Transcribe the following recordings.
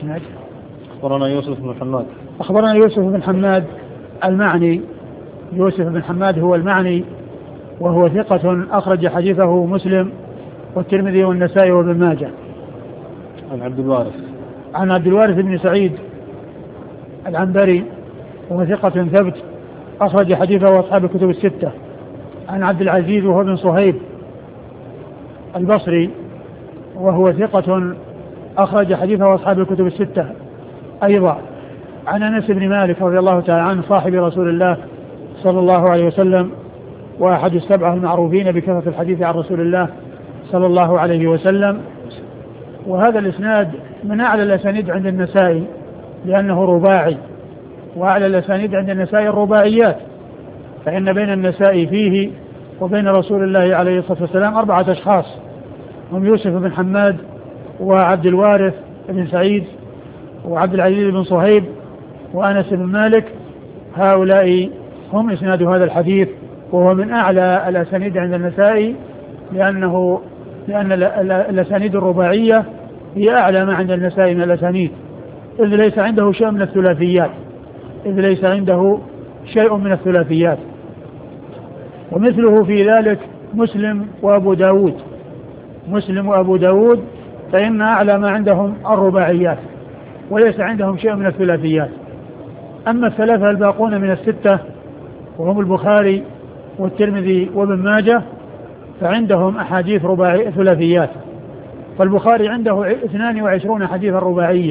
الإسناد. أخبرنا يوسف بن حماد. أخبرنا يوسف بن حماد المعني. يوسف بن حماد هو المعني، وهو ثقة أخرج حديثه مسلم والترمذي والنسائي وابن ماجه. عن عبد الوارث. عن عبد الوارث بن سعيد العنبري، وهو ثقة ثبت أخرج حديثه أصحاب الكتب الستة. عن عبد العزيز وهو بن صهيب البصري، وهو ثقة أخرج حديثه أصحاب الكتب الستة أيضا. عن أنس بن مالك رضي الله تعالى عنه صاحب رسول الله صلى الله عليه وسلم، وأحد السبعة المعروفين بكثرة الحديث عن رسول الله صلى الله عليه وسلم. وهذا الإسناد من أعلى الأسانيد عند النسائي لأنه رباعي، وأعلى الأسانيد عند النسائي الرباعيات، فإن بين النسائي فيه وبين رسول الله عليه الصلاة والسلام 4 أشخاص، هم يوسف بن حماد وعبد الوارث بن سعيد وعبد العزيز بن صهيب وأنس بن مالك. هؤلاء هم إسناد هذا الحديث، وهو من أعلى الأسانيد عند النسائي لأن الأسانيد الرباعية هي أعلى ما عند النسائي من الأسانيد، إذ ليس عنده شيء من الثلاثيات. ومثله في ذلك مسلم وأبو داود فإن أعلى ما عندهم الرباعيات، وليس عندهم شيء من الثلاثيات. أما الثلاثة الباقون من الستة وهم البخاري والترمذي وابن ماجه فعندهم أحاديث ثلاثيات. فالبخاري عنده 22 حديثا رباعية،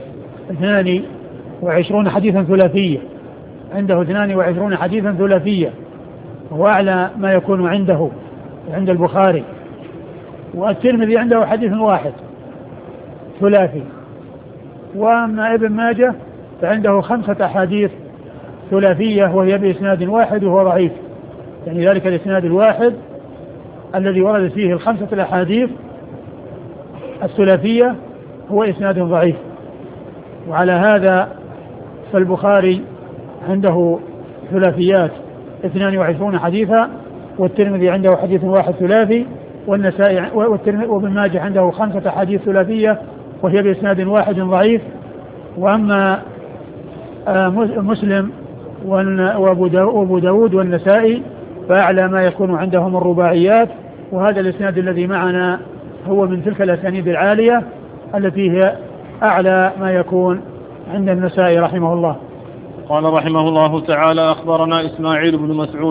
22 حديثا ثلاثية، عنده 22 حديثا ثلاثية، وهو أعلى ما يكون عند البخاري. والترمذي عنده حديث واحد ثلاثي. وأما ابن ماجه فعنده 5 أحاديث ثلاثية وهي بإسناد واحد وهو ضعيف، يعني ذلك الإسناد الواحد الذي ورد فيه 5 الأحاديث الثلاثية هو إسناد ضعيف. وعلى هذا فالبخاري عنده ثلاثيات 22 حديثا، والترمذي عنده حديث واحد ثلاثي، والنسائي وابن ماجه عنده 5 أحاديث ثلاثية وهي بإسناد واحد ضعيف. وأما مسلم وأبو داود والنسائي فأعلى ما يكون عندهم الرباعيات. وهذا الإسناد الذي معنا هو من تلك الأسانيد العالية التي هي أعلى ما يكون عند النسائي رحمه الله. قال رحمه الله تعالى: أخبرنا إسماعيل بن مسعود